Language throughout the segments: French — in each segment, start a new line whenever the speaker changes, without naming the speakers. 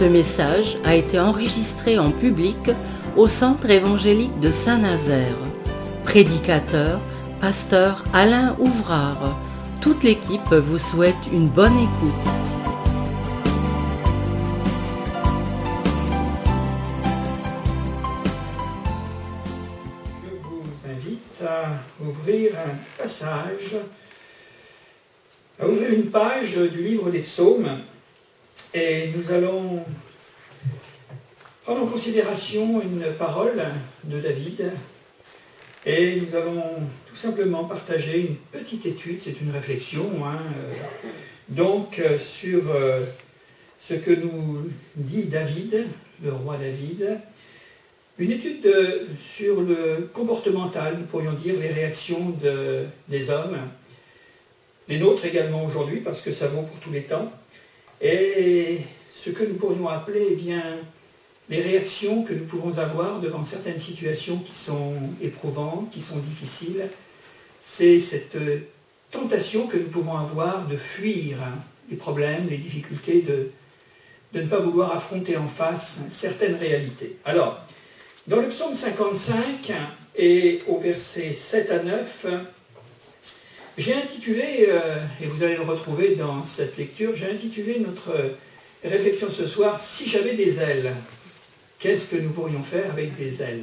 Ce message a été enregistré en public au Centre évangélique de Saint-Nazaire. Prédicateur, pasteur Alain Ouvrard. Toute l'équipe vous souhaite une bonne écoute.
Je vous invite à ouvrir un passage, à ouvrir une page du livre des Psaumes, et nous allons prendre en considération une parole de David, et nous allons tout simplement partager une petite étude, c'est une réflexion, sur ce que nous dit David, le roi David, une étude sur le comportemental, nous pourrions dire, les réactions des hommes, les nôtres également aujourd'hui, parce que ça vaut pour tous les temps, et ce que nous pourrions appeler, les réactions que nous pouvons avoir devant certaines situations qui sont éprouvantes, qui sont difficiles. C'est cette tentation que nous pouvons avoir de fuir les problèmes, les difficultés, de ne pas vouloir affronter en face certaines réalités. Alors, dans le psaume 55 et au verset 7 à 9, j'ai intitulé, et vous allez le retrouver dans cette lecture, j'ai intitulé notre réflexion ce soir, « Si j'avais des ailes ». Qu'est-ce que nous pourrions faire avec des ailes ?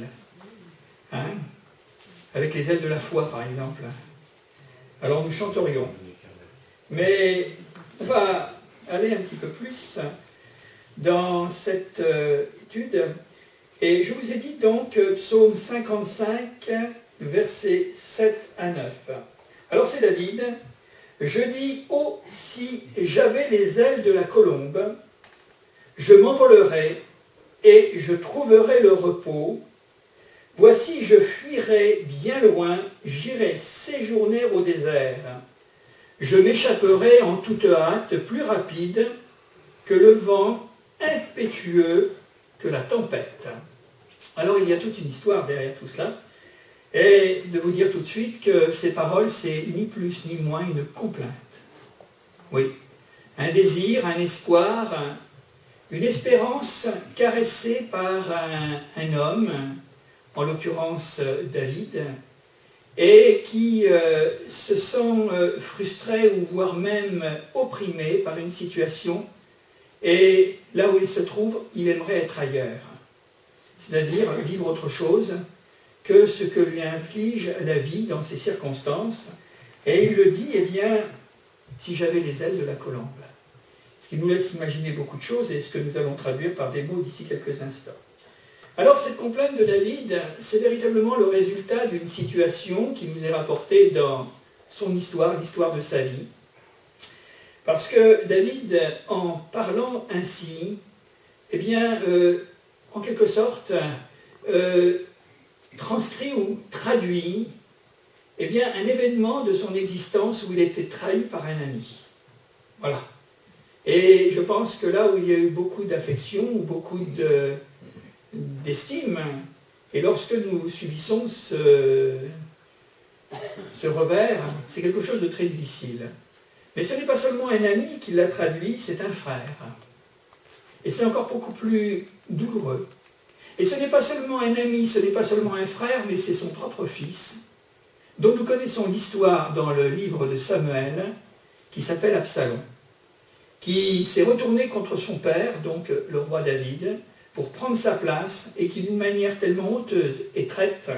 Avec les ailes de la foi, par exemple. Alors nous chanterions. Mais on va aller un petit peu plus dans cette étude. Et je vous ai dit donc, psaume 55, versets 7 à 9. Alors c'est David. Je dis, « Oh, si j'avais les ailes de la colombe, je m'envolerais, et je trouverai le repos. Voici, je fuirai bien loin, j'irai séjourner au désert. Je m'échapperai en toute hâte, plus rapide que le vent, impétueux que la tempête. » Alors il y a toute une histoire derrière tout cela, et de vous dire tout de suite que ces paroles, c'est ni plus ni moins une complainte. Oui, un désir, un espoir, une espérance caressée par un homme, en l'occurrence David, et qui se sent frustré ou voire même opprimé par une situation, et là où il se trouve, il aimerait être ailleurs, c'est-à-dire vivre autre chose que ce que lui inflige la vie dans ces circonstances. Et il le dit, si j'avais les ailes de la colombe. Ce qui nous laisse imaginer beaucoup de choses et ce que nous allons traduire par des mots d'ici quelques instants. Alors cette complainte de David, c'est véritablement le résultat d'une situation qui nous est rapportée dans son histoire, l'histoire de sa vie. Parce que David, en parlant ainsi, en quelque sorte, transcrit ou traduit un événement de son existence où il a été trahi par un ami. Voilà. Et je pense que là où il y a eu beaucoup d'affection, ou beaucoup d'estime, et lorsque nous subissons ce revers, c'est quelque chose de très difficile. Mais ce n'est pas seulement un ami qui l'a traduit, c'est un frère. Et c'est encore beaucoup plus douloureux. Et ce n'est pas seulement un ami, ce n'est pas seulement un frère, mais c'est son propre fils, dont nous connaissons l'histoire dans le livre de Samuel, qui s'appelle Absalom, qui s'est retourné contre son père, donc le roi David, pour prendre sa place, et qui d'une manière tellement honteuse et traite,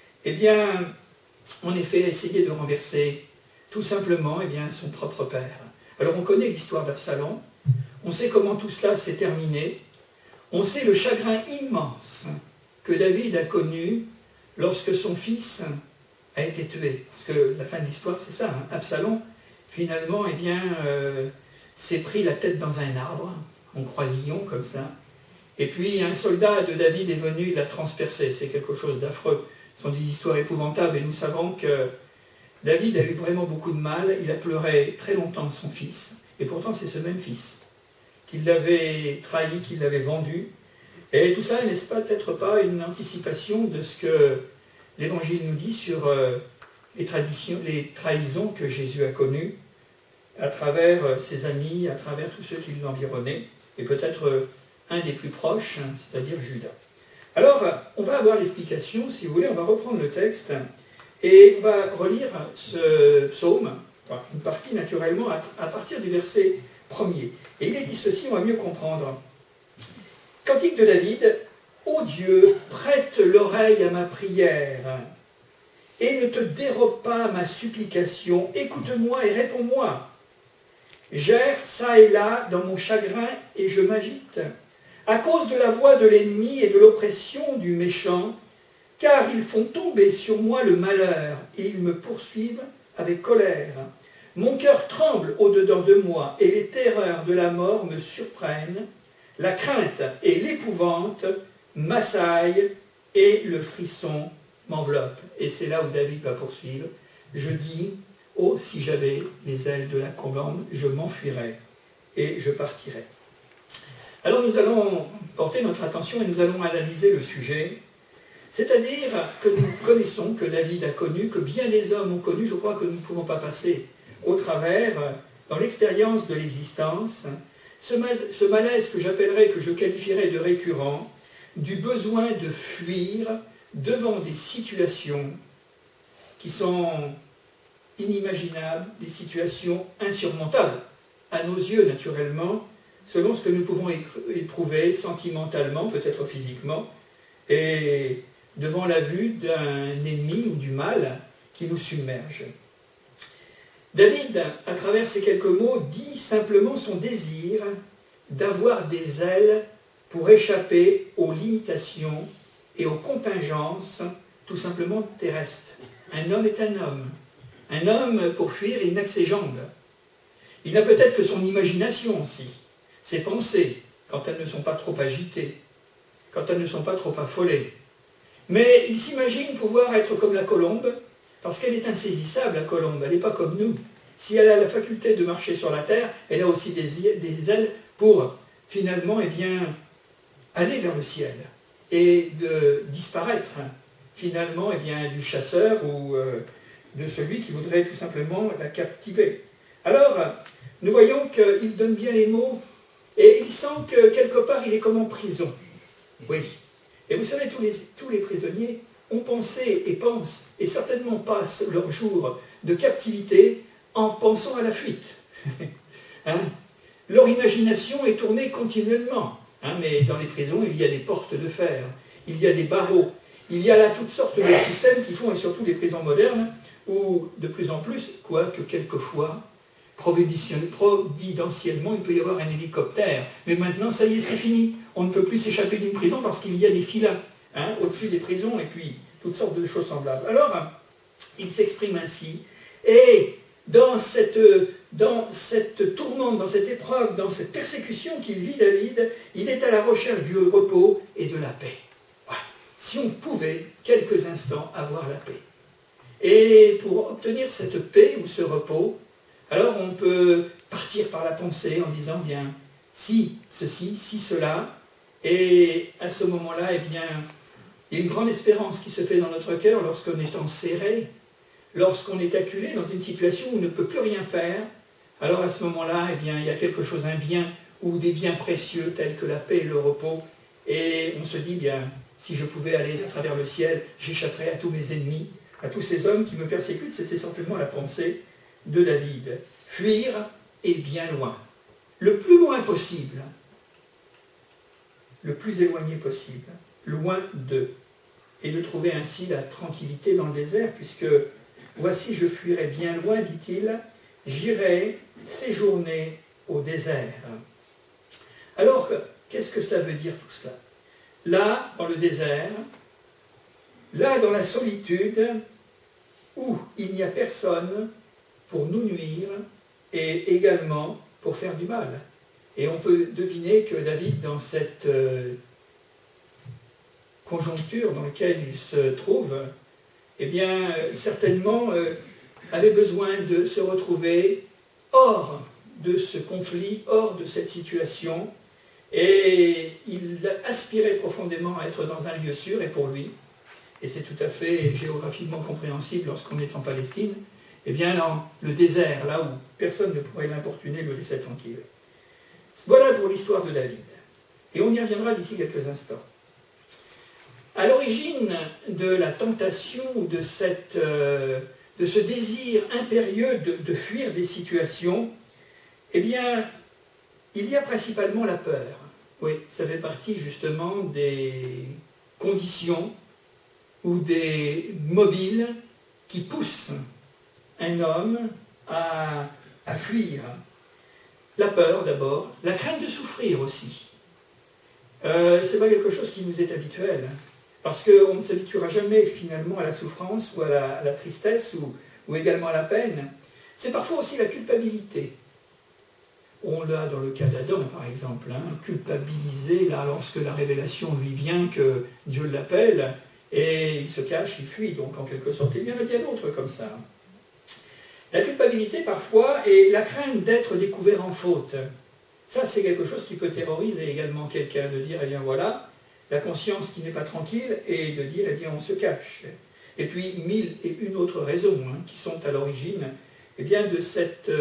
en effet, a essayé de renverser tout simplement son propre père. Alors on connaît l'histoire d'Absalom, on sait comment tout cela s'est terminé, on sait le chagrin immense que David a connu lorsque son fils a été tué. Parce que la fin de l'histoire, c'est ça, Absalom, finalement, s'est pris la tête dans un arbre, en croisillon comme ça. Et puis un soldat de David est venu, il l'a transpercé. C'est quelque chose d'affreux. Ce sont des histoires épouvantables et nous savons que David a eu vraiment beaucoup de mal. Il a pleuré très longtemps son fils. Et pourtant c'est ce même fils qui l'avait trahi, qui l'avait vendu. Et tout ça, n'est-ce pas peut-être pas une anticipation de ce que l'Évangile nous dit sur les trahisons que Jésus a connues à travers ses amis, à travers tous ceux qui l'environnaient, et peut-être un des plus proches, c'est-à-dire Juda. Alors, on va avoir l'explication, si vous voulez, on va reprendre le texte et on va relire ce psaume, une partie naturellement, à partir du verset 1er. Et il est dit ceci, on va mieux comprendre. Cantique de David, ô Dieu, prête l'oreille à ma prière et ne te dérobe pas ma supplication, écoute-moi et réponds-moi. J'erre çà et là dans mon chagrin et je m'agite, à cause de la voix de l'ennemi et de l'oppression du méchant, car ils font tomber sur moi le malheur et ils me poursuivent avec colère. Mon cœur tremble au-dedans de moi et les terreurs de la mort me surprennent. La crainte et l'épouvante m'assaillent et le frisson m'enveloppe. Et c'est là où David va poursuivre. Je dis, oh, si j'avais les ailes de la colombe, je m'enfuirais et je partirais. Alors nous allons porter notre attention et nous allons analyser le sujet. C'est-à-dire que nous connaissons, que David a connu, que bien des hommes ont connu, je crois que nous ne pouvons pas passer au travers, dans l'expérience de l'existence, ce malaise que j'appellerais, que je qualifierais de récurrent, du besoin de fuir devant des situations qui sont inimaginables, des situations insurmontables, à nos yeux naturellement, selon ce que nous pouvons éprouver sentimentalement, peut-être physiquement, et devant la vue d'un ennemi ou du mal qui nous submerge. David, à travers ces quelques mots, dit simplement son désir d'avoir des ailes pour échapper aux limitations et aux contingences tout simplement terrestres. Un homme est un homme. Un homme, pour fuir, il n'a que ses jambes. Il n'a peut-être que son imagination aussi, ses pensées, quand elles ne sont pas trop agitées, quand elles ne sont pas trop affolées. Mais il s'imagine pouvoir être comme la colombe, parce qu'elle est insaisissable, la colombe, elle n'est pas comme nous. Si elle a la faculté de marcher sur la terre, elle a aussi des ailes pour, finalement, aller vers le ciel et de disparaître, finalement, du chasseur ou de celui qui voudrait tout simplement la captiver. Alors, nous voyons qu'il donne bien les mots, et il sent que quelque part, il est comme en prison. Oui. Et vous savez, tous les prisonniers ont pensé et pensent, et certainement passent leur jour de captivité en pensant à la fuite. Leur imagination est tournée continuellement. Mais dans les prisons, il y a des portes de fer, il y a des barreaux, il y a là toutes sortes de systèmes qui font, et surtout les prisons modernes, où de plus en plus, quoique quelquefois, providentiellement, il peut y avoir un hélicoptère. Mais maintenant, ça y est, c'est fini. On ne peut plus s'échapper d'une prison parce qu'il y a des filins au-dessus des prisons et puis toutes sortes de choses semblables. Alors, il s'exprime ainsi. Et dans cette tourmente, dans cette épreuve, dans cette persécution qu'il vit, David, il est à la recherche du repos et de la paix. Voilà. Si on pouvait, quelques instants, avoir la paix. Et pour obtenir cette paix ou ce repos, alors on peut partir par la pensée en disant, bien, si ceci, si cela, et à ce moment-là, il y a une grande espérance qui se fait dans notre cœur lorsqu'on est enserré, lorsqu'on est acculé dans une situation où on ne peut plus rien faire. Alors à ce moment-là, il y a quelque chose, un bien ou des biens précieux tels que la paix et le repos, et on se dit, bien, si je pouvais aller à travers le ciel, j'échapperais à tous mes ennemis, à tous ces hommes qui me persécutent. C'était certainement la pensée de David. Fuir et bien loin. Le plus loin possible, le plus éloigné possible, loin d'eux, et de trouver ainsi la tranquillité dans le désert, puisque voici je fuirai bien loin, dit-il, j'irai séjourner au désert. Alors, qu'est-ce que cela veut dire tout cela? Là, dans le désert, là, dans la solitude, où il n'y a personne pour nous nuire et également pour faire du mal. Et on peut deviner que David, dans cette conjoncture dans laquelle il se trouve, certainement avait besoin de se retrouver hors de ce conflit, hors de cette situation, et il aspirait profondément à être dans un lieu sûr, et pour lui, et c'est tout à fait géographiquement compréhensible lorsqu'on est en Palestine, dans le désert, là où personne ne pourrait l'importuner, le laisser tranquille. Voilà pour l'histoire de David. Et on y reviendra d'ici quelques instants. À l'origine de la tentation ou de ce désir impérieux de fuir des situations, eh bien, il y a principalement la peur. Oui, ça fait partie justement des conditions ou des mobiles qui poussent un homme à fuir. La peur d'abord, la crainte de souffrir aussi. Ce n'est pas quelque chose qui nous est habituel, parce qu'on ne s'habituera jamais finalement à la souffrance ou à la tristesse ou également à la peine. C'est parfois aussi la culpabilité. On l'a dans le cas d'Adam, par exemple, culpabilisé là, lorsque la révélation lui vient que Dieu l'appelle, et il se cache, il fuit, donc en quelque sorte. Il y en a bien d'autres comme ça. La culpabilité, parfois, et la crainte d'être découvert en faute. Ça, c'est quelque chose qui peut terroriser également quelqu'un, de dire, eh bien voilà, la conscience qui n'est pas tranquille, et de dire, eh bien on se cache. Et puis, 1001 autres raisons qui sont à l'origine eh bien, de cette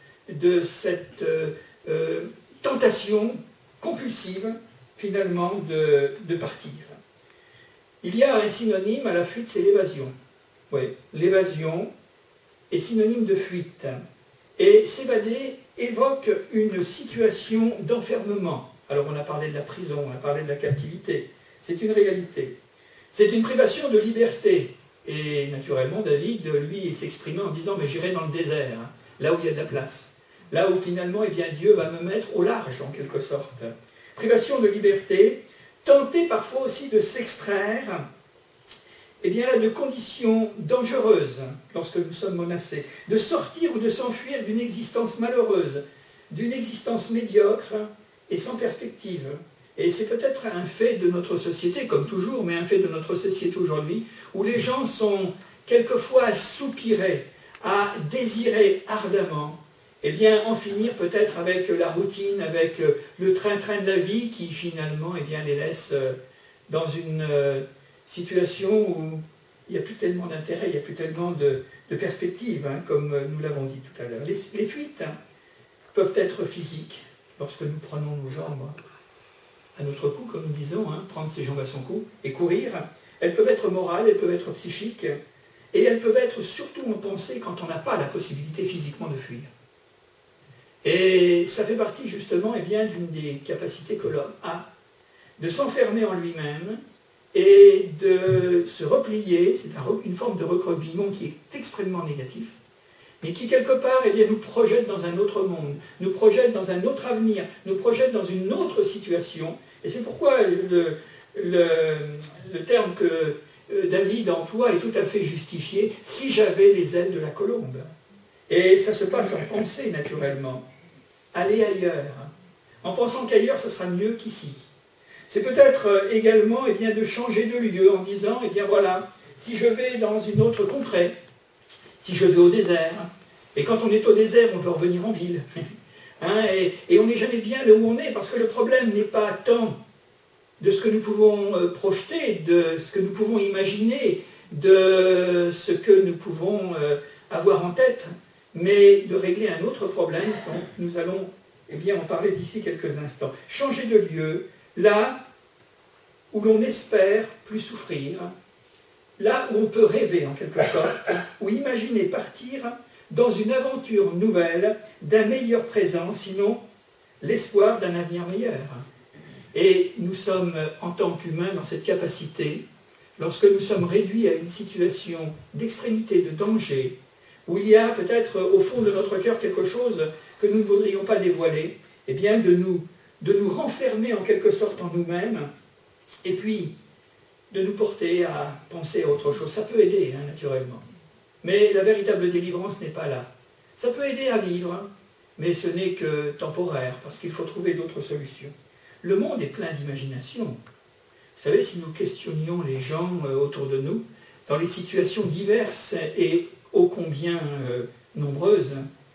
tentation compulsive, finalement, de partir. Il y a un synonyme à la fuite, c'est l'évasion. Oui, l'évasion est synonyme de fuite. Et s'évader évoque une situation d'enfermement. Alors on a parlé de la prison, on a parlé de la captivité. C'est une réalité. C'est une privation de liberté. Et naturellement, David, lui, s'exprimait en disant, mais j'irai dans le désert, là où il y a de la place. Là où finalement, eh bien, Dieu va me mettre au large, en quelque sorte. Privation de liberté, tenter parfois aussi de s'extraire eh bien là, de conditions dangereuses lorsque nous sommes menacés, de sortir ou de s'enfuir d'une existence malheureuse, d'une existence médiocre et sans perspective. Et c'est peut-être un fait de notre société, comme toujours, mais un fait de notre société aujourd'hui, où les gens sont quelquefois à soupirer, à désirer ardemment, eh bien, en finir peut-être avec la routine, avec le train-train de la vie qui finalement eh bien, les laisse dans une situation où il n'y a plus tellement d'intérêt, il n'y a plus tellement de perspectives, comme nous l'avons dit tout à l'heure. Les fuites peuvent être physiques, lorsque nous prenons nos jambes à notre cou, comme nous disons, prendre ses jambes à son cou et courir. Elles peuvent être morales, elles peuvent être psychiques, et elles peuvent être surtout en pensée quand on n'a pas la possibilité physiquement de fuir. Et ça fait partie justement eh bien, d'une des capacités que l'homme a, de s'enfermer en lui-même et de se replier. C'est une forme de recroquevillement qui est extrêmement négatif, mais qui quelque part eh bien, nous projette dans un autre monde, nous projette dans un autre avenir, nous projette dans une autre situation. Et c'est pourquoi le terme que David emploie est tout à fait justifié, si j'avais les ailes de la colombe. Et ça se passe en pensée naturellement. Aller ailleurs, en pensant qu'ailleurs ce sera mieux qu'ici. C'est peut-être également eh bien, de changer de lieu en disant, eh bien voilà, si je vais dans une autre contrée, si je vais au désert, et quand on est au désert, on veut revenir en ville. Et on n'est jamais bien là où on est, parce que le problème n'est pas tant de ce que nous pouvons projeter, de ce que nous pouvons imaginer, de ce que nous pouvons avoir en tête, mais de régler un autre problème dont nous allons eh bien, en parler d'ici quelques instants. Changer de lieu, là où l'on espère plus souffrir, là où on peut rêver en quelque sorte, ou imaginer partir dans une aventure nouvelle d'un meilleur présent, sinon l'espoir d'un avenir meilleur. Et nous sommes en tant qu'humains dans cette capacité, lorsque nous sommes réduits à une situation d'extrémité, de danger, où il y a peut-être au fond de notre cœur quelque chose que nous ne voudrions pas dévoiler, eh bien de nous renfermer en quelque sorte en nous-mêmes, et puis de nous porter à penser à autre chose. Ça peut aider, naturellement. Mais la véritable délivrance n'est pas là. Ça peut aider à vivre, mais ce n'est que temporaire, parce qu'il faut trouver d'autres solutions. Le monde est plein d'imagination. Vous savez, si nous questionnions les gens autour de nous, dans les situations diverses et ô combien nombreuses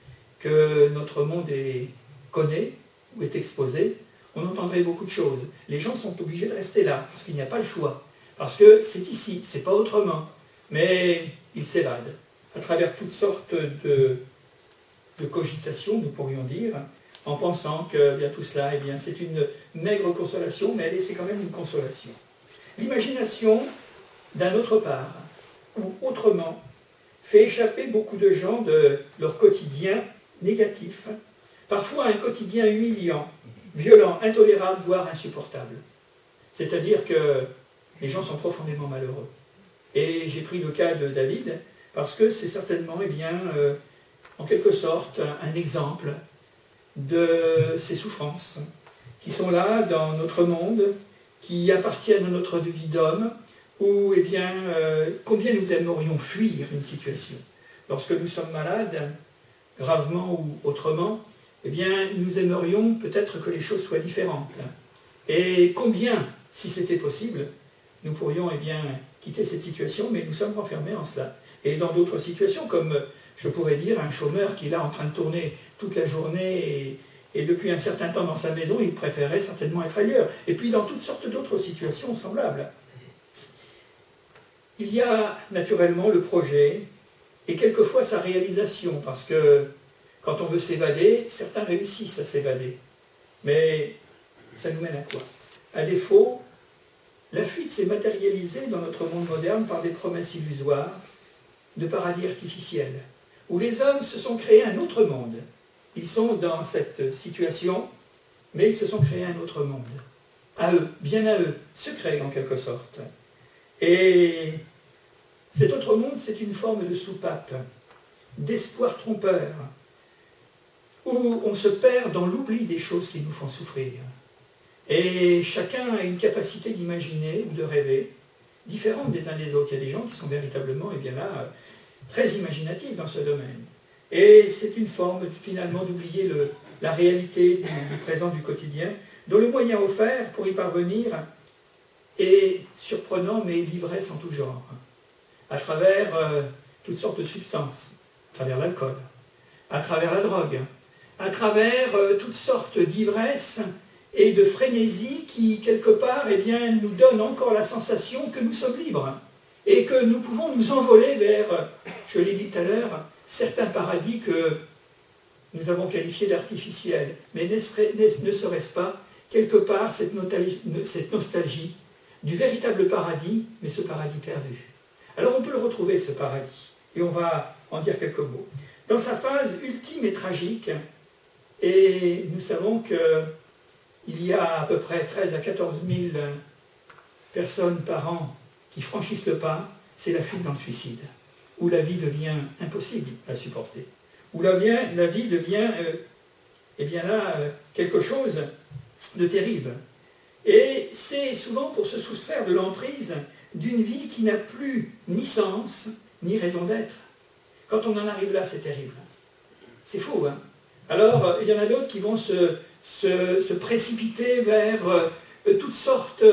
que notre monde connaît ou est exposé, on entendrait beaucoup de choses. Les gens sont obligés de rester là, parce qu'il n'y a pas le choix. Parce que c'est ici, c'est pas autrement. Mais ils s'évadent à travers toutes sortes de cogitations, nous pourrions dire, en pensant que bien, tout cela, c'est une maigre consolation, mais c'est quand même une consolation. L'imagination, d'un autre part, ou autrement, fait échapper beaucoup de gens de leur quotidien négatif, parfois un quotidien humiliant, violent, intolérable, voire insupportable. C'est-à-dire que les gens sont profondément malheureux. Et j'ai pris le cas de David, parce que c'est certainement, en quelque sorte, un exemple de ces souffrances qui sont là dans notre monde, qui appartiennent à notre vie d'homme, où, combien nous aimerions fuir une situation. Lorsque nous sommes malades, gravement ou autrement, nous aimerions peut-être que les choses soient différentes. Et combien, si c'était possible, nous pourrions quitter cette situation, mais nous sommes renfermés en cela. Et dans d'autres situations, comme je pourrais dire un chômeur qui est là en train de tourner toute la journée et depuis un certain temps dans sa maison, il préférerait certainement être ailleurs. Et puis dans toutes sortes d'autres situations semblables. Il y a naturellement le projet et quelquefois sa réalisation, parce que quand on veut s'évader, certains réussissent à s'évader. Mais ça nous mène à quoi? À défaut, la fuite s'est matérialisée dans notre monde moderne par des promesses illusoires de paradis artificiels, où les hommes se sont créés un autre monde. Ils sont dans cette situation, mais ils se sont créés un autre monde. À eux, bien à eux, secret en quelque sorte. Et cet autre monde, c'est une forme de soupape, d'espoir trompeur, où on se perd dans l'oubli des choses qui nous font souffrir. Et chacun a une capacité d'imaginer ou de rêver, différente des uns des autres. Il y a des gens qui sont véritablement, très imaginatifs dans ce domaine. Et c'est une forme, finalement, d'oublier la réalité du présent, du quotidien, dont le moyen offert pour y parvenir est surprenant, mais l'ivresse en tout genre, à travers toutes sortes de substances, à travers l'alcool, à travers la drogue, à travers toutes sortes d'ivresses et de frénésie qui, quelque part, nous donnent encore la sensation que nous sommes libres et que nous pouvons nous envoler vers, je l'ai dit tout à l'heure, certains paradis que nous avons qualifiés d'artificiels. Mais ne serait-ce pas, quelque part, cette nostalgie du véritable paradis, mais ce paradis perdu? Alors on peut le retrouver, ce paradis, et on va en dire quelques mots. Dans sa phase ultime et tragique, et nous savons qu'il y a à peu près 13 à 14 000 personnes par an qui franchissent le pas, c'est la fuite dans le suicide, où la vie devient impossible à supporter, où la vie devient quelque chose de terrible. Et c'est souvent pour se soustraire de l'emprise d'une vie qui n'a plus ni sens, ni raison d'être. Quand on en arrive là, c'est terrible. C'est fou, hein? Alors, il y en a d'autres qui vont se précipiter vers toutes sortes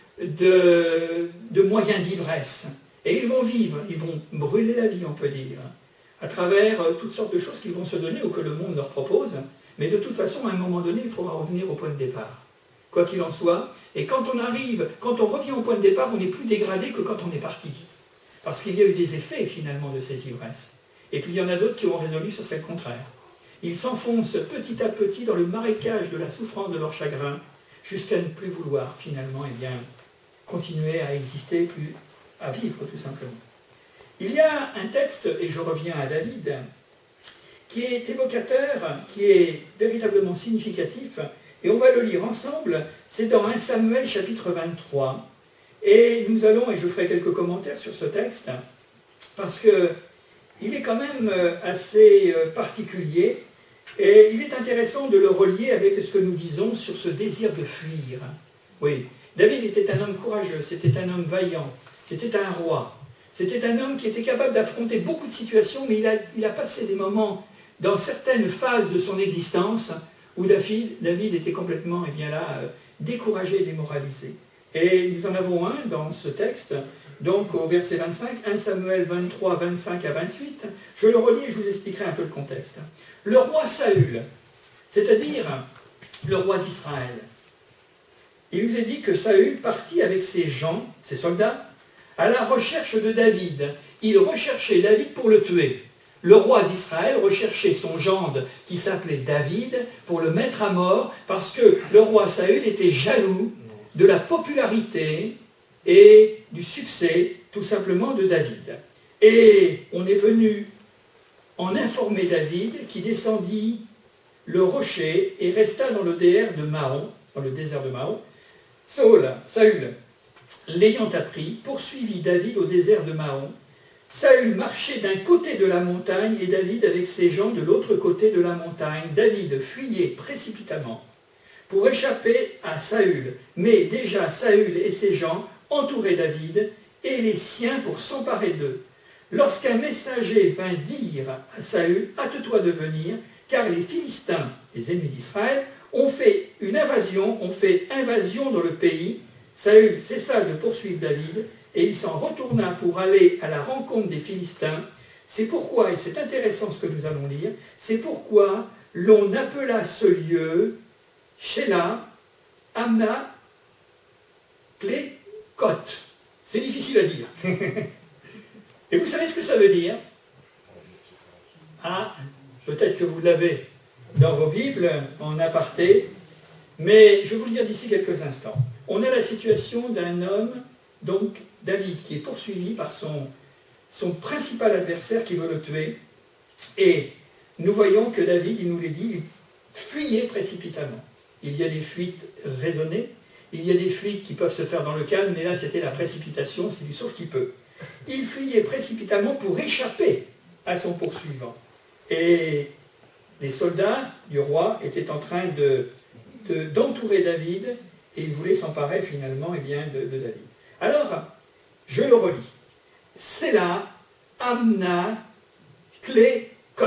de moyens d'ivresse. Et ils vont vivre, ils vont brûler la vie, on peut dire, à travers toutes sortes de choses qu'ils vont se donner ou que le monde leur propose. Mais de toute façon, à un moment donné, il faudra revenir au point de départ. Quoi qu'il en soit. Et quand on revient au point de départ, on n'est plus dégradé que quand on est parti. Parce qu'il y a eu des effets, finalement, de ces ivresses. Et puis il y en a d'autres qui ont résolu, ce serait le contraire. Ils s'enfoncent petit à petit dans le marécage de la souffrance de leur chagrin, jusqu'à ne plus vouloir, finalement, continuer à exister, à vivre, tout simplement. Il y a un texte, et je reviens à David, qui est évocateur, qui est véritablement significatif, et on va le lire ensemble. C'est dans 1 Samuel chapitre 23. Et nous allons, et je ferai quelques commentaires sur ce texte, parce qu'il est quand même assez particulier, et il est intéressant de le relier avec ce que nous disons sur ce désir de fuir. Oui, David était un homme courageux, c'était un homme vaillant, c'était un roi, c'était un homme qui était capable d'affronter beaucoup de situations, mais il a passé des moments dans certaines phases de son existence où David était complètement découragé et démoralisé. Et nous en avons un dans ce texte, donc au verset 25, 1 Samuel 23, 25 à 28. Je le relis et je vous expliquerai un peu le contexte. Le roi Saül, c'est-à-dire le roi d'Israël, il nous est dit que Saül partit avec ses gens, ses soldats, à la recherche de David. Il recherchait David pour le tuer. le roi d'Israël recherchait son gendre qui s'appelait David pour le mettre à mort parce que le roi Saül était jaloux de la popularité et du succès tout simplement de David. Et on est venu en informer David qui descendit le rocher et resta dans le désert de Mahon, Saül, l'ayant appris, poursuivit David au désert de Mahon. Saül marchait d'un côté de la montagne et David avec ses gens de l'autre côté de la montagne. David fuyait précipitamment pour échapper à Saül. Mais déjà Saül et ses gens entouraient David et les siens pour s'emparer d'eux. Lorsqu'un messager vint dire à Saül, « Hâte-toi de venir, car les Philistins, les ennemis d'Israël, ont fait invasion dans le pays. » Saül cessa de poursuivre David et il s'en retourna pour aller à la rencontre des Philistins. C'est pourquoi, et c'est intéressant ce que nous allons lire, c'est pourquoi l'on appela ce lieu Shéla, Amna, Clécot. C'est difficile à dire. Et vous savez ce que ça veut dire? Ah, peut-être que vous l'avez dans vos Bibles en aparté, mais je vais vous le dire d'ici quelques instants. On a la situation d'un homme, donc David, qui est poursuivi par son principal adversaire qui veut le tuer. Et nous voyons que David, il nous l'a dit, il fuyait précipitamment. Il y a des fuites raisonnées, il y a des fuites qui peuvent se faire dans le calme, mais là c'était la précipitation, c'est du sauf qui peut. Il fuyait précipitamment pour échapper à son poursuivant. Et les soldats du roi étaient en train d'entourer David et ils voulaient s'emparer finalement de David. Alors, je le relis. C'est là, Amna, Clécot.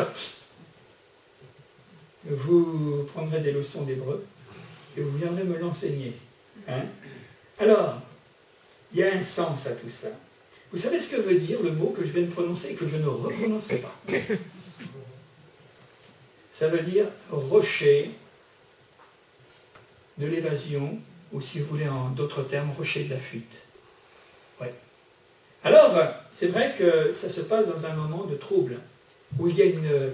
Vous prendrez des leçons d'hébreu et vous viendrez me l'enseigner. Hein? Alors, il y a un sens à tout ça. Vous savez ce que veut dire le mot que je viens de prononcer et que je ne reprononcerai pas? Ça veut dire rocher de l'évasion, ou si vous voulez en d'autres termes, rocher de la fuite. Ouais. Alors, c'est vrai que ça se passe dans un moment de trouble, où il y a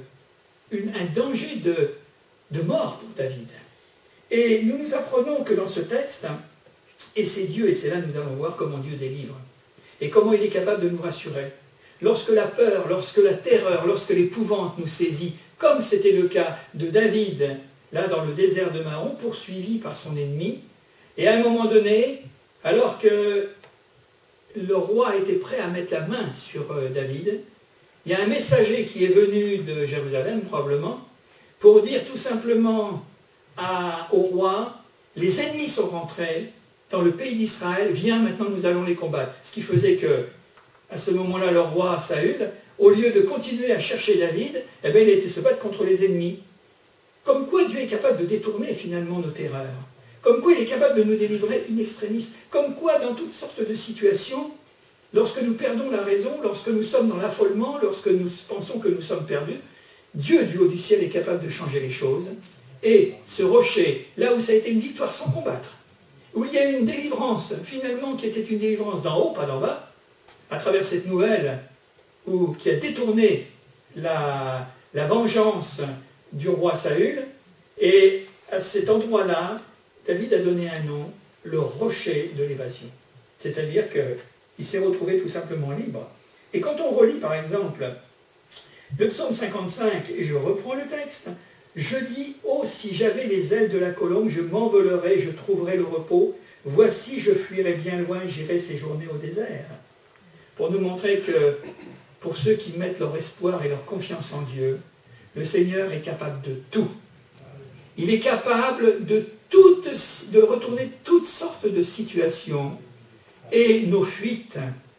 un danger de mort pour David. Et nous apprenons que dans ce texte, et c'est Dieu, et c'est là que nous allons voir comment Dieu délivre, et comment il est capable de nous rassurer. Lorsque la peur, lorsque la terreur, lorsque l'épouvante nous saisit, comme c'était le cas de David, là dans le désert de Mahon, poursuivi par son ennemi, et à un moment donné, alors que le roi était prêt à mettre la main sur David, il y a un messager qui est venu de Jérusalem, probablement, pour dire tout simplement au roi, les ennemis sont rentrés dans le pays d'Israël, viens, maintenant nous allons les combattre. Ce qui faisait que, à ce moment-là, le roi Saül, au lieu de continuer à chercher David, eh bien, il a été se battre contre les ennemis. Comme quoi Dieu est capable de détourner finalement nos terreurs. Comme quoi il est capable de nous délivrer in extremis. Comme quoi, dans toutes sortes de situations, lorsque nous perdons la raison, lorsque nous sommes dans l'affolement, lorsque nous pensons que nous sommes perdus, Dieu du haut du ciel est capable de changer les choses. Et ce rocher, là où ça a été une victoire sans combattre, où il y a eu une délivrance, finalement, qui était une délivrance d'en haut, pas d'en bas, à travers cette nouvelle, qui a détourné la vengeance du roi Saül, et à cet endroit-là, David a donné un nom, le rocher de l'évasion. C'est-à-dire qu'il s'est retrouvé tout simplement libre. Et quand on relit, par exemple, le psaume 55, et je reprends le texte, je dis, oh, si j'avais les ailes de la colombe, je m'envolerais, je trouverais le repos. Voici, je fuirais bien loin, j'irais séjourner au désert. Pour nous montrer que, pour ceux qui mettent leur espoir et leur confiance en Dieu, le Seigneur est capable de tout. Il est capable de retourner toutes sortes de situations. Et nos fuites,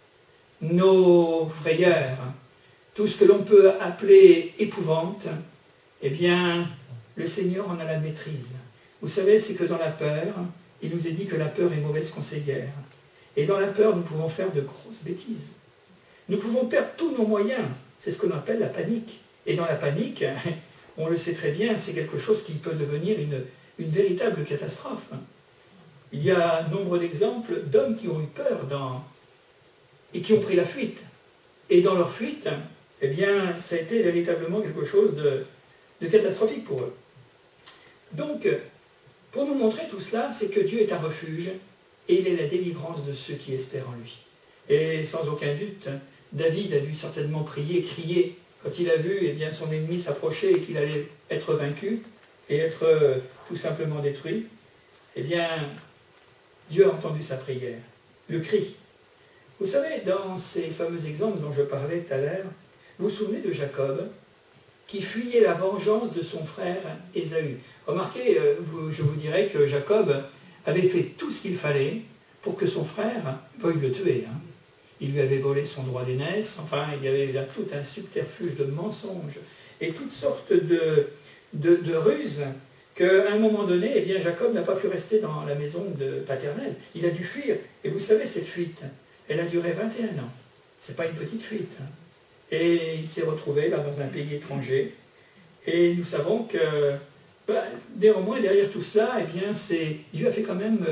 nos frayeurs, tout ce que l'on peut appeler épouvante, eh bien, le Seigneur en a la maîtrise. Vous savez, c'est que dans la peur, il nous est dit que la peur est mauvaise conseillère. Et dans la peur, nous pouvons faire de grosses bêtises. Nous pouvons perdre tous nos moyens. C'est ce qu'on appelle la panique. Et dans la panique, on le sait très bien, c'est quelque chose qui peut devenir une véritable catastrophe. Il y a nombre d'exemples d'hommes qui ont eu peur et qui ont pris la fuite. Et dans leur fuite, eh bien, ça a été véritablement quelque chose de catastrophique pour eux. Donc, pour nous montrer tout cela, c'est que Dieu est un refuge et il est la délivrance de ceux qui espèrent en lui. Et sans aucun doute, David a dû certainement prier, crier, quand il a vu bien, son ennemi s'approcher et qu'il allait être vaincu et être tout simplement détruit. Eh bien, Dieu a entendu sa prière, le cri. Vous savez, dans ces fameux exemples dont je parlais tout à l'heure, vous vous souvenez de Jacob, qui fuyait la vengeance de son frère Ésaü. Remarquez, je vous dirais que Jacob avait fait tout ce qu'il fallait pour que son frère veuille le tuer. Il lui avait volé son droit d'aînesse, enfin, il y avait là tout un subterfuge de mensonges et toutes sortes de ruses qu'à un moment donné, eh bien, Jacob n'a pas pu rester dans la maison paternelle. Il a dû fuir. Et vous savez, cette fuite, elle a duré 21 ans. Ce n'est pas une petite fuite. Et il s'est retrouvé là dans un pays étranger. Et nous savons que, néanmoins, derrière tout cela, eh bien, Dieu a fait quand même,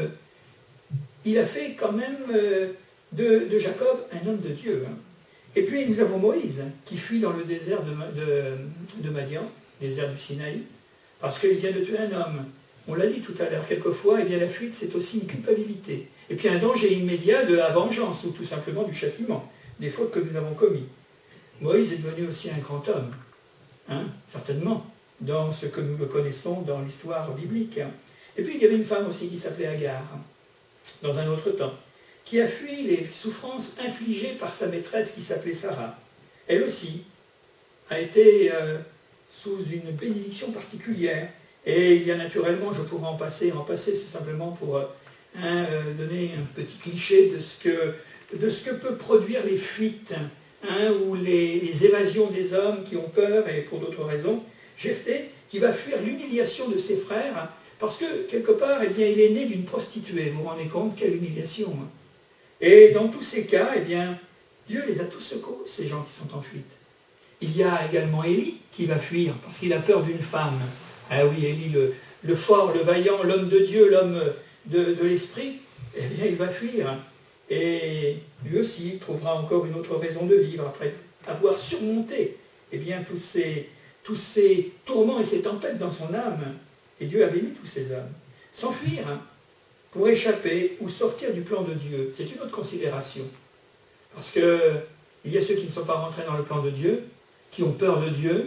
de Jacob un homme de Dieu. Et puis nous avons Moïse qui fuit dans le désert de Madian, désert du Sinaï, parce qu'il vient de tuer un homme. On l'a dit tout à l'heure, quelquefois, eh bien, la fuite, c'est aussi une culpabilité. Et puis un danger immédiat de la vengeance, ou tout simplement du châtiment, des fautes que nous avons commises. Moïse est devenu aussi un grand homme, certainement, dans ce que nous le connaissons dans l'histoire biblique. Et puis il y avait une femme aussi qui s'appelait Agar, dans un autre temps, qui a fui les souffrances infligées par sa maîtresse qui s'appelait Sarah. Elle aussi a été sous une bénédiction particulière. Et il y a naturellement, je pourrais en passer, c'est simplement pour donner un petit cliché de ce que peut produire les fuites, ou les évasions des hommes qui ont peur et pour d'autres raisons. Jephthé, qui va fuir l'humiliation de ses frères, parce que quelque part, eh bien, il est né d'une prostituée. Vous vous rendez compte, quelle humiliation. Et dans tous ces cas, eh bien, Dieu les a tous secourus, ces gens qui sont en fuite. Il y a également Élie qui va fuir parce qu'il a peur d'une femme. Ah oui, Élie, le fort, le vaillant, l'homme de Dieu, l'homme de l'esprit, eh bien, il va fuir. Et lui aussi trouvera encore une autre raison de vivre après avoir surmonté eh bien, tous ces tourments et ces tempêtes dans son âme. Et Dieu a béni tous ces hommes. S'enfuir pour échapper ou sortir du plan de Dieu, c'est une autre considération. Parce qu'il y a ceux qui ne sont pas rentrés dans le plan de Dieu, qui ont peur de Dieu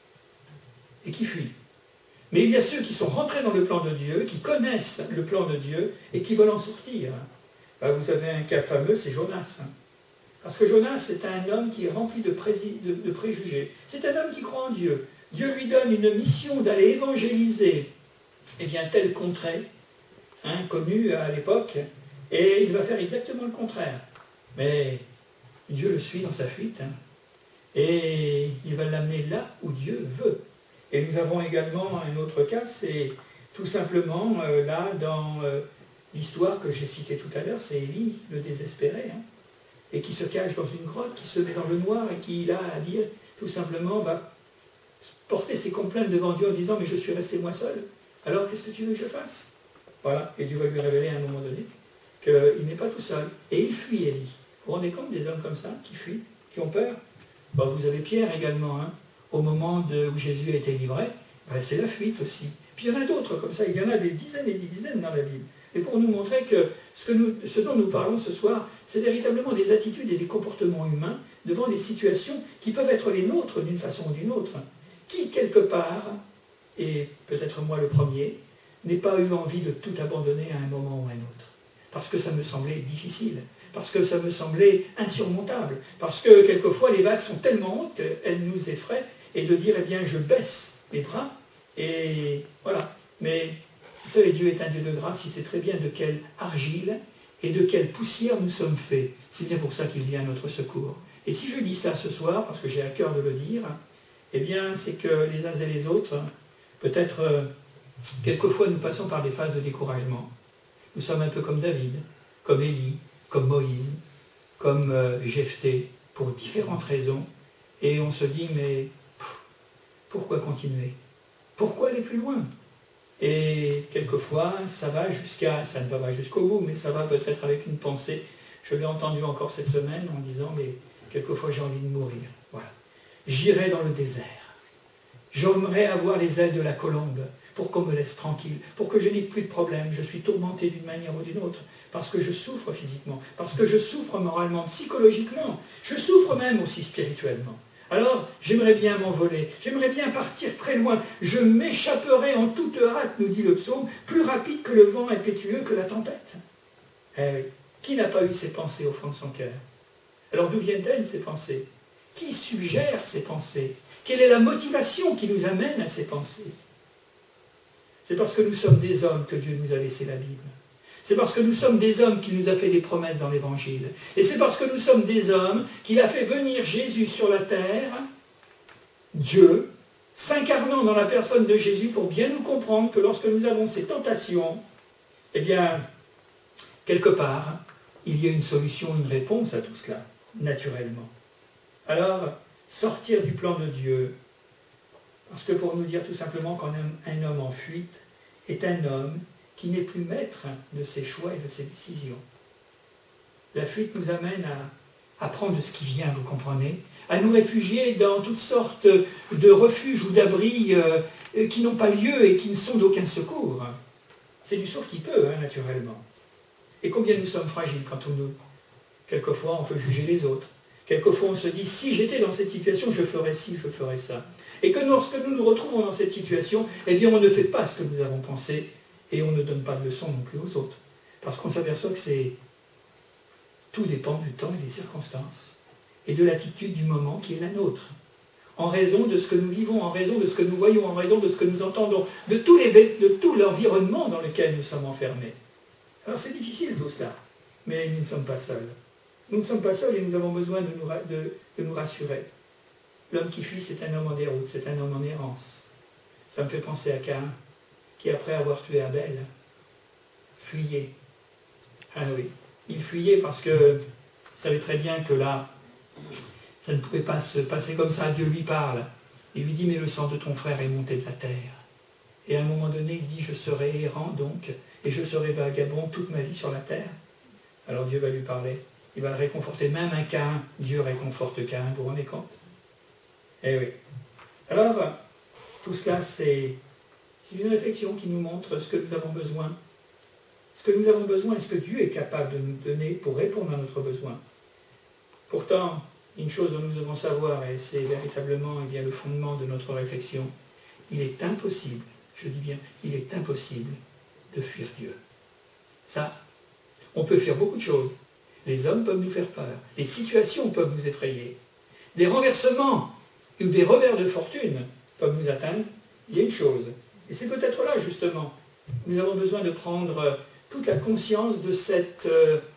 et qui fuient. Mais il y a ceux qui sont rentrés dans le plan de Dieu, qui connaissent le plan de Dieu et qui veulent en sortir. Vous avez un cas fameux, c'est Jonas. Parce que Jonas est un homme qui est rempli de préjugés. C'est un homme qui croit en Dieu. Dieu lui donne une mission d'aller évangéliser telle contrée, connue à l'époque, et il va faire exactement le contraire. Mais Dieu le suit dans sa fuite, et il va l'amener là où Dieu veut. Et nous avons également un autre cas, c'est tout simplement là dans l'histoire que j'ai citée tout à l'heure, c'est Élie, le désespéré, et qui se cache dans une grotte, qui se met dans le noir et qui là à dire tout simplement va porter ses complaintes devant Dieu en disant mais je suis resté moi seul, alors qu'est-ce que tu veux que je fasse? Voilà, et Dieu va lui révéler à un moment donné qu'il n'est pas tout seul. Et il fuit Élie. Vous vous rendez compte des hommes comme ça, qui fuient, qui ont peur? Vous avez Pierre également, au moment où Jésus a été livré, c'est la fuite aussi. Puis il y en a d'autres comme ça, il y en a des dizaines et des dizaines dans la Bible. Et pour nous montrer que ce dont nous parlons ce soir, c'est véritablement des attitudes et des comportements humains devant des situations qui peuvent être les nôtres d'une façon ou d'une autre. Qui, quelque part, et peut-être moi le premier, n'ai pas eu envie de tout abandonner à un moment ou à un autre. Parce que ça me semblait difficile, parce que ça me semblait insurmontable, parce que quelquefois les vagues sont tellement hautes qu'elles nous effraient, et de dire, je baisse les bras, et voilà. Mais vous savez, Dieu est un Dieu de grâce, il sait très bien de quelle argile et de quelle poussière nous sommes faits. C'est bien pour ça qu'il vient à notre secours. Et si je dis ça ce soir, parce que j'ai à cœur de le dire, c'est que les uns et les autres, peut-être quelquefois nous passons par des phases de découragement. Nous sommes un peu comme David, comme Élie, comme Moïse, comme Jephthé, pour différentes raisons. Et on se dit, mais pourquoi continuer? Pourquoi aller plus loin? Et quelquefois, ça ne va pas jusqu'au bout, mais ça va peut-être avec une pensée. Je l'ai entendu encore cette semaine en disant, mais quelquefois j'ai envie de mourir. Voilà. j'irai dans le désert. J'aimerais avoir les ailes de la colombe pour qu'on me laisse tranquille, pour que je n'ai plus de problème. Je suis tourmenté d'une manière ou d'une autre, parce que je souffre physiquement, parce que je souffre moralement, psychologiquement. Je souffre même aussi spirituellement. Alors, j'aimerais bien m'envoler, j'aimerais bien partir très loin. Je m'échapperai en toute hâte, nous dit le psaume, plus rapide que le vent impétueux, que la tempête. Eh oui, qui n'a pas eu ces pensées au fond de son cœur? Alors d'où viennent-elles ces pensées? Qui suggère ces pensées? Quelle est la motivation qui nous amène à ces pensées? C'est parce que nous sommes des hommes que Dieu nous a laissé la Bible. C'est parce que nous sommes des hommes qu'il nous a fait des promesses dans l'Évangile. Et c'est parce que nous sommes des hommes qu'il a fait venir Jésus sur la terre, Dieu, s'incarnant dans la personne de Jésus pour bien nous comprendre que lorsque nous avons ces tentations, eh bien, quelque part, il y a une solution, une réponse à tout cela, naturellement. Alors, sortir du plan de Dieu, parce que pour nous dire tout simplement qu'un homme en fuite est un homme qui n'est plus maître de ses choix et de ses décisions. La fuite nous amène à prendre ce qui vient, vous comprenez, à nous réfugier dans toutes sortes de refuges ou d'abris qui n'ont pas lieu et qui ne sont d'aucun secours. C'est du sauve qui peut, naturellement. Et combien nous sommes fragiles quand quelquefois on peut juger les autres. Quelquefois on se dit, si j'étais dans cette situation, je ferais ci, je ferais ça. Et que lorsque nous nous retrouvons dans cette situation, eh bien on ne fait pas ce que nous avons pensé et on ne donne pas de leçons non plus aux autres. Parce qu'on s'aperçoit que tout dépend du temps et des circonstances et de l'attitude du moment qui est la nôtre. En raison de ce que nous vivons, en raison de ce que nous voyons, en raison de ce que nous entendons, de tout l'environnement dans lequel nous sommes enfermés. Alors c'est difficile tout cela, mais nous ne sommes pas seuls. Nous ne sommes pas seuls et nous avons besoin de nous rassurer. L'homme qui fuit, c'est un homme en déroute, c'est un homme en errance. Ça me fait penser à Caïn, qui après avoir tué Abel, fuyait. Ah oui, il fuyait parce qu'il savait très bien que là, ça ne pouvait pas se passer comme ça. Dieu lui parle. Il lui dit, mais le sang de ton frère est monté de la terre. Et à un moment donné, il dit, je serai errant donc, et je serai vagabond toute ma vie sur la terre. Alors Dieu va lui parler. Il va le réconforter. Même un Caïn, Dieu réconforte Caïn, vous vous rendez compte? Eh oui. Alors, tout cela, c'est une réflexion qui nous montre ce que nous avons besoin. Ce que nous avons besoin et ce que Dieu est capable de nous donner pour répondre à notre besoin. Pourtant, une chose dont nous devons savoir, et c'est véritablement le fondement de notre réflexion, il est impossible, je dis bien, il est impossible de fuir Dieu. Ça, on peut faire beaucoup de choses. Les hommes peuvent nous faire peur. Les situations peuvent nous effrayer. Des renversements ou des revers de fortune peuvent nous atteindre. Il y a une chose, et c'est peut-être là justement, nous avons besoin de prendre toute la conscience de cette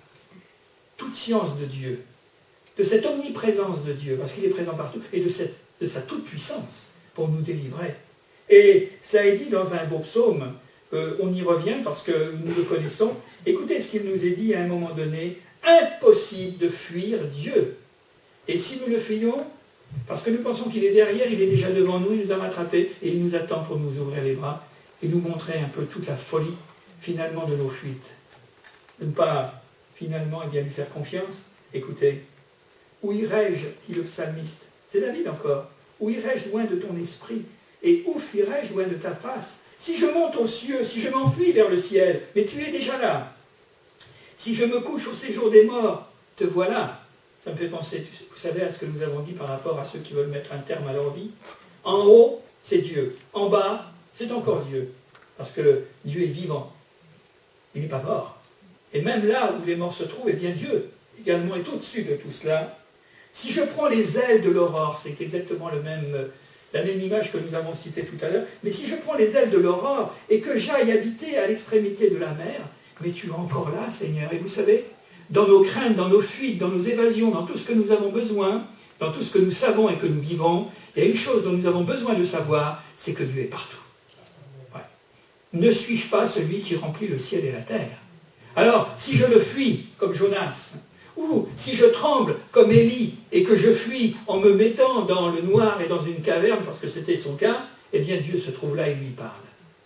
toute science de Dieu, de cette omniprésence de Dieu, parce qu'il est présent partout, et de sa toute-puissance pour nous délivrer. Et cela est dit dans un beau psaume, on y revient parce que nous le connaissons. Écoutez ce qu'il nous est dit à un moment donné, impossible de fuir Dieu. Et si nous le fuyons, parce que nous pensons qu'il est derrière, il est déjà devant nous, il nous a rattrapés, et il nous attend pour nous ouvrir les bras et nous montrer un peu toute la folie, finalement, de nos fuites. De ne pas, finalement, lui faire confiance. Écoutez, où irai-je, dit le psalmiste, c'est David encore, où irai-je loin de ton esprit, et où fuirai-je loin de ta face? Si je monte aux cieux, si je m'enfuis vers le ciel, mais tu es déjà là. Si je me couche au séjour des morts, te voilà. Ça me fait penser, vous savez, à ce que nous avons dit par rapport à ceux qui veulent mettre un terme à leur vie. En haut, c'est Dieu. En bas, c'est encore Dieu. Parce que Dieu est vivant. Il n'est pas mort. Et même là où les morts se trouvent, eh bien Dieu également est au-dessus de tout cela. Si je prends les ailes de l'aurore, c'est exactement la même image que nous avons citée tout à l'heure, mais si je prends les ailes de l'aurore et que j'aille habiter à l'extrémité de la mer, mais tu es encore là, Seigneur. Et vous savez, dans nos craintes, dans nos fuites, dans nos évasions, dans tout ce que nous avons besoin, dans tout ce que nous savons et que nous vivons, il y a une chose dont nous avons besoin de savoir, c'est que Dieu est partout. Ouais. Ne suis-je pas celui qui remplit le ciel et la terre? Alors, si je le fuis, comme Jonas, ou si je tremble comme Élie, et que je fuis en me mettant dans le noir et dans une caverne, parce que c'était son cas, eh bien Dieu se trouve là et lui parle.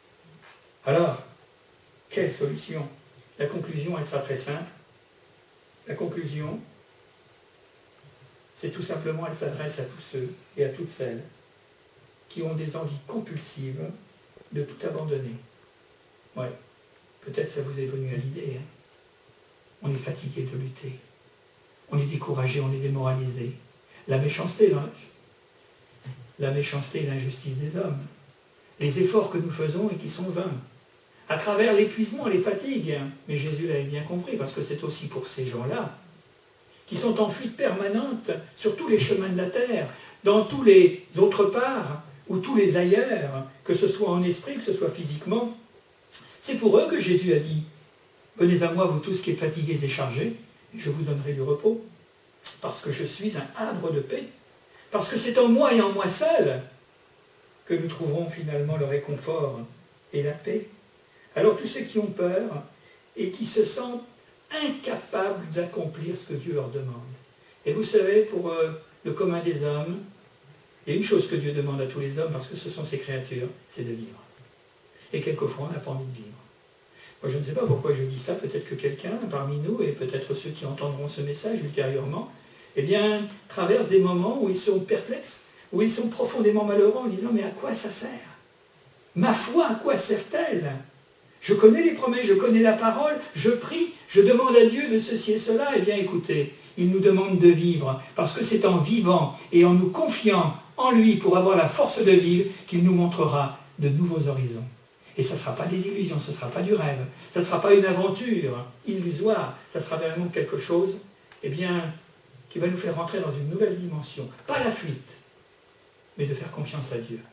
Alors, quelle solution? La conclusion, elle sera très simple. La conclusion, c'est tout simplement, elle s'adresse à tous ceux et à toutes celles qui ont des envies compulsives de tout abandonner. Ouais, peut-être ça vous est venu à l'idée. Hein. On est fatigué de lutter. On est découragé, on est démoralisé. La méchanceté et l'injustice des hommes. Les efforts que nous faisons et qui sont vains. À travers l'épuisement et les fatigues. Mais Jésus l'avait bien compris, parce que c'est aussi pour ces gens-là, qui sont en fuite permanente sur tous les chemins de la terre, dans tous les autres parts, ou tous les ailleurs, que ce soit en esprit, que ce soit physiquement. C'est pour eux que Jésus a dit, « Venez à moi, vous tous qui êtes fatigués et chargés, et je vous donnerai du repos, parce que je suis un havre de paix, parce que c'est en moi et en moi seul que nous trouverons finalement le réconfort et la paix. » Alors tous ceux qui ont peur et qui se sentent incapables d'accomplir ce que Dieu leur demande. Et vous savez, pour le commun des hommes, il y a une chose que Dieu demande à tous les hommes, parce que ce sont ses créatures, c'est de vivre. Et quelquefois, on n'a pas envie de vivre. Moi, je ne sais pas pourquoi je dis ça, peut-être que quelqu'un parmi nous, et peut-être ceux qui entendront ce message ultérieurement, eh bien, traversent des moments où ils sont perplexes, où ils sont profondément malheureux en disant « Mais à quoi ça sert ? Ma foi, à quoi sert-elle ? Je connais les promesses, je connais la parole, je prie, je demande à Dieu de ceci et cela. » Eh bien, écoutez, il nous demande de vivre, parce que c'est en vivant et en nous confiant en lui pour avoir la force de vivre qu'il nous montrera de nouveaux horizons. Et ça ne sera pas des illusions, ce ne sera pas du rêve, ça ne sera pas une aventure illusoire, ça sera vraiment quelque chose, eh bien, qui va nous faire rentrer dans une nouvelle dimension. Pas la fuite, mais de faire confiance à Dieu.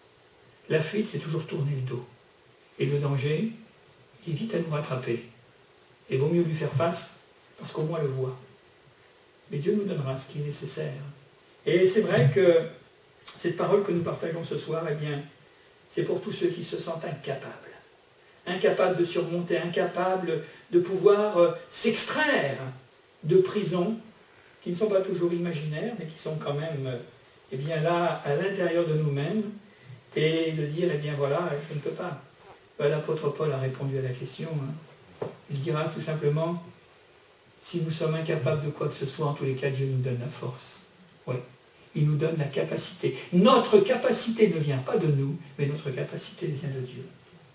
La fuite, c'est toujours tourner le dos. Et le danger, il est vite à nous rattraper. Et il vaut mieux lui faire face, parce qu'au moins le voit. Mais Dieu nous donnera ce qui est nécessaire. Et c'est vrai que cette parole que nous partageons ce soir, eh bien, c'est pour tous ceux qui se sentent incapables. Incapables de surmonter, incapables de pouvoir s'extraire de prisons qui ne sont pas toujours imaginaires, mais qui sont quand même eh bien, là, à l'intérieur de nous-mêmes, et de dire, eh bien voilà, je ne peux pas. Ben, l'apôtre Paul a répondu à la question. Hein. Il dira tout simplement, si nous sommes incapables de quoi que ce soit, en tous les cas, Dieu nous donne la force. Oui. Il nous donne la capacité. Notre capacité ne vient pas de nous, mais notre capacité vient de Dieu.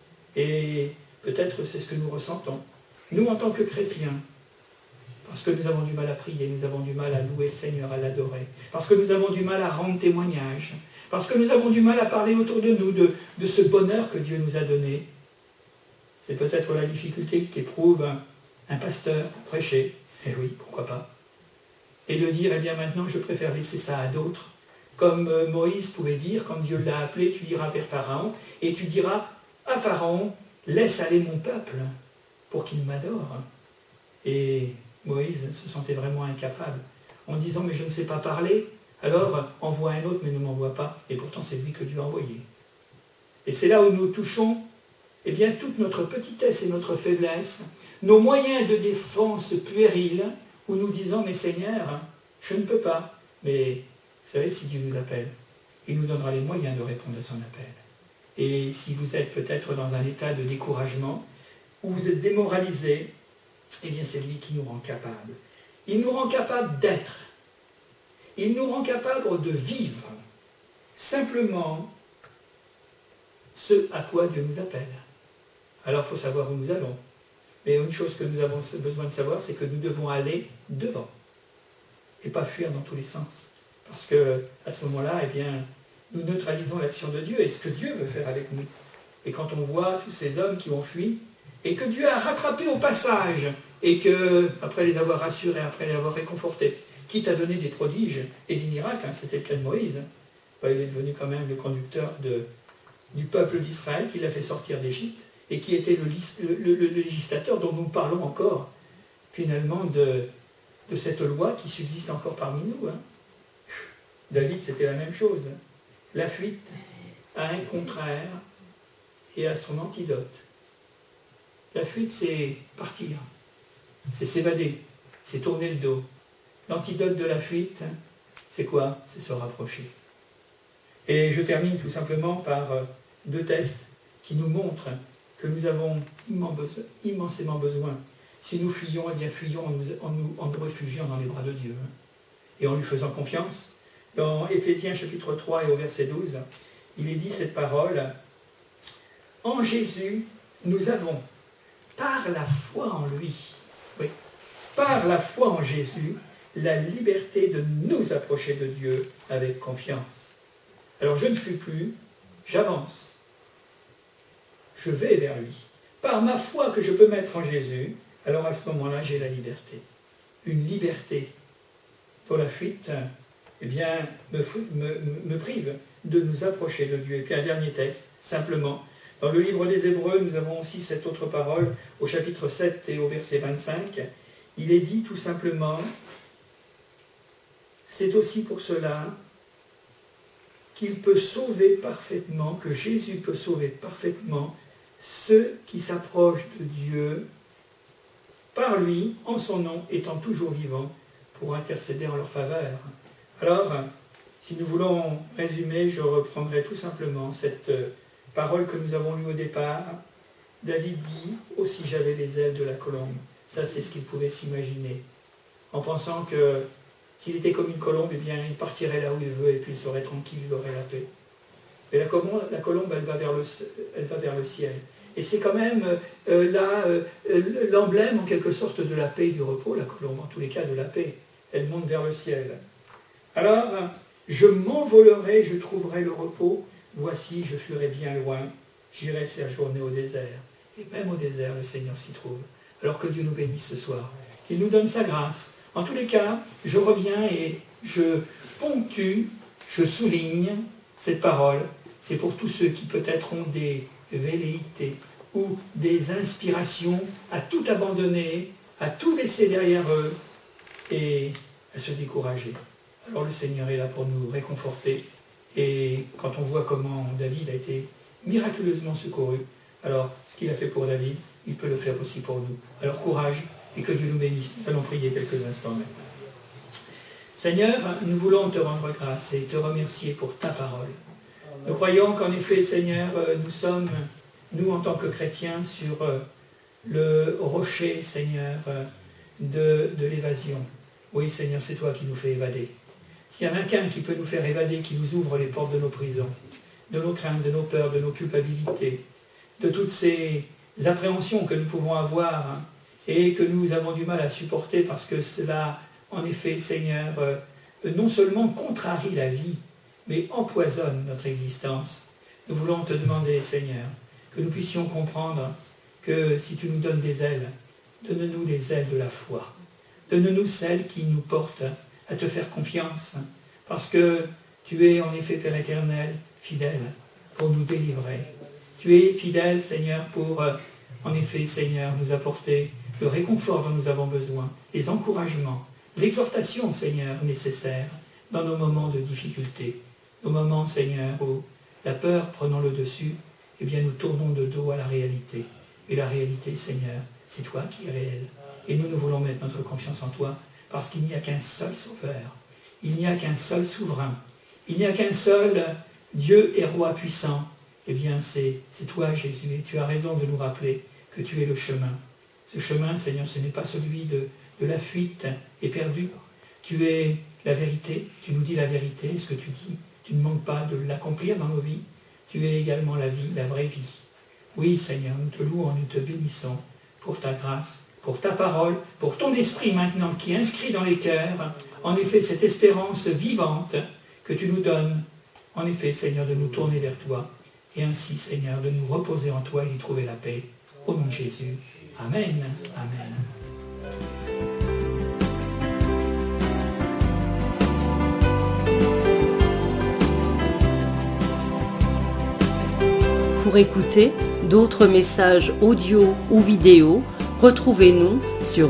Et peut-être c'est ce que nous ressentons. Nous, en tant que chrétiens, parce que nous avons du mal à prier, nous avons du mal à louer le Seigneur, à l'adorer, parce que nous avons du mal à rendre témoignage, parce que nous avons du mal à parler autour de nous de ce bonheur que Dieu nous a donné. C'est peut-être la difficulté qu'éprouve un pasteur pour prêcher. Eh oui, pourquoi pas. Et de dire, eh bien maintenant, je préfère laisser ça à d'autres. Comme Moïse pouvait dire, quand Dieu l'a appelé, tu iras vers Pharaon, et tu diras à Pharaon, laisse aller mon peuple pour qu'il m'adore. Et Moïse se sentait vraiment incapable, en disant, mais je ne sais pas parler, alors envoie un autre, mais ne m'envoie pas. Et pourtant, c'est lui que Dieu a envoyé. Et c'est là où nous touchons, eh bien, toute notre petitesse et notre faiblesse, nos moyens de défense puérils, où nous disons, mais Seigneur, je ne peux pas. Mais vous savez, si Dieu nous appelle, il nous donnera les moyens de répondre à son appel. Et si vous êtes peut-être dans un état de découragement, où vous êtes démoralisé, eh bien c'est lui qui nous rend capables. Il nous rend capables d'être. Il nous rend capables de vivre. Simplement ce à quoi Dieu nous appelle. Alors il faut savoir où nous allons. Mais une chose que nous avons besoin de savoir, c'est que nous devons aller devant et pas fuir dans tous les sens. Parce qu'à ce moment-là, eh bien, nous neutralisons l'action de Dieu et ce que Dieu veut faire avec nous. Et quand on voit tous ces hommes qui ont fui et que Dieu a rattrapé au passage et que, après les avoir rassurés, après les avoir réconfortés, quitte à donner des prodiges et des miracles, hein, c'était le cas de Moïse, il est devenu quand même le conducteur du peuple d'Israël qui l'a fait sortir d'Égypte, et qui était le législateur dont nous parlons encore, finalement, de cette loi qui subsiste encore parmi nous. Hein. David, c'était la même chose. La fuite a un contraire et a son antidote. La fuite, c'est partir, c'est s'évader, c'est tourner le dos. L'antidote de la fuite, c'est quoi? C'est se rapprocher. Et je termine tout simplement par deux textes qui nous montrent que nous avons immensément besoin. Si nous fuyons, eh bien fuyons en nous réfugiant dans les bras de Dieu. et en lui faisant confiance. Dans Éphésiens chapitre 3 et au verset 12, il est dit cette parole, « En Jésus, nous avons, par la foi en lui, oui, par la foi en Jésus, la liberté de nous approcher de Dieu avec confiance. Alors je ne fuis plus, j'avance. Je vais vers lui. Par ma foi que je peux mettre en Jésus, alors à ce moment-là, j'ai la liberté. Une liberté dont la fuite, eh bien, me prive de nous approcher de Dieu. Et puis un dernier texte, simplement. Dans le livre des Hébreux, nous avons aussi cette autre parole, au chapitre 7 et au verset 25. Il est dit tout simplement, c'est aussi pour cela qu'il peut sauver parfaitement, que Jésus peut sauver parfaitement ceux qui s'approchent de Dieu par lui, en son nom, étant toujours vivants, pour intercéder en leur faveur. Alors, si nous voulons résumer, je reprendrai tout simplement cette parole que nous avons lue au départ. David dit, « Aussi j'avais les ailes de la colombe ». Ça, c'est ce qu'il pouvait s'imaginer, en pensant que s'il était comme une colombe, eh bien, il partirait là où il veut et puis il serait tranquille, il aurait la paix. Mais la colombe, elle va vers le ciel. Et c'est quand même l'emblème, en quelque sorte, de la paix et du repos, la colombe, en tous les cas de la paix. Elle monte vers le ciel. Alors, je m'envolerai, je trouverai le repos. Voici, je fuirai bien loin. J'irai séjourner au désert. Et même au désert, le Seigneur s'y trouve. Alors que Dieu nous bénisse ce soir. Qu'il nous donne sa grâce. En tous les cas, je reviens et je ponctue, je souligne cette parole. C'est pour tous ceux qui peut-être ont des velléités ou des inspirations à tout abandonner, à tout laisser derrière eux et à se décourager. Alors le Seigneur est là pour nous réconforter. Et quand on voit comment David a été miraculeusement secouru, alors ce qu'il a fait pour David, il peut le faire aussi pour nous. Alors courage et que Dieu nous bénisse. Nous allons prier quelques instants maintenant. Seigneur, nous voulons te rendre grâce et te remercier pour ta parole. Nous croyons qu'en effet, Seigneur, nous sommes, nous en tant que chrétiens, sur le rocher, Seigneur, de l'évasion. Oui, Seigneur, c'est toi qui nous fais évader. S'il y en a qu'un qui peut nous faire évader, qui nous ouvre les portes de nos prisons, de nos craintes, de nos peurs, de nos culpabilités, de toutes ces appréhensions que nous pouvons avoir et que nous avons du mal à supporter parce que cela, en effet, Seigneur, non seulement contrarie la vie, mais empoisonne notre existence. Nous voulons te demander, Seigneur, que nous puissions comprendre que si tu nous donnes des ailes, donne-nous les ailes de la foi. Donne-nous celles qui nous portent à te faire confiance, parce que tu es en effet, Père éternel, fidèle pour nous délivrer. Tu es fidèle, Seigneur, pour, en effet, Seigneur, nous apporter le réconfort dont nous avons besoin, les encouragements, l'exhortation, Seigneur, nécessaire dans nos moments de difficulté. Nos moments, Seigneur, où la peur prenant le dessus, eh bien nous tournons de dos à la réalité. Et la réalité, Seigneur, c'est toi qui es réel. Et nous voulons mettre notre confiance en toi, parce qu'il n'y a qu'un seul sauveur. Il n'y a qu'un seul souverain. Il n'y a qu'un seul Dieu et roi puissant. Eh bien, c'est toi, Jésus. Et tu as raison de nous rappeler que tu es le chemin. Ce chemin, Seigneur, ce n'est pas celui de la fuite éperdue. Tu es la vérité. Tu nous dis la vérité, ce que tu dis. Tu ne manques pas de l'accomplir dans nos vies. Tu es également la vie, la vraie vie. Oui, Seigneur, nous te louons, nous te bénissons pour ta grâce, pour ta parole, pour ton esprit maintenant qui inscrit dans les cœurs, en effet, cette espérance vivante que tu nous donnes, en effet, Seigneur, de nous tourner vers toi, et ainsi, Seigneur, de nous reposer en toi et y trouver la paix. Au nom de Jésus. Amen. Amen.
Pour écouter d'autres messages audio ou vidéo, retrouvez-nous sur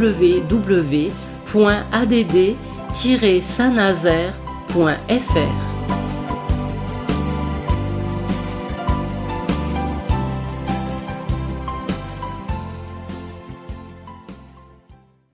www.add-saint-nazaire.fr.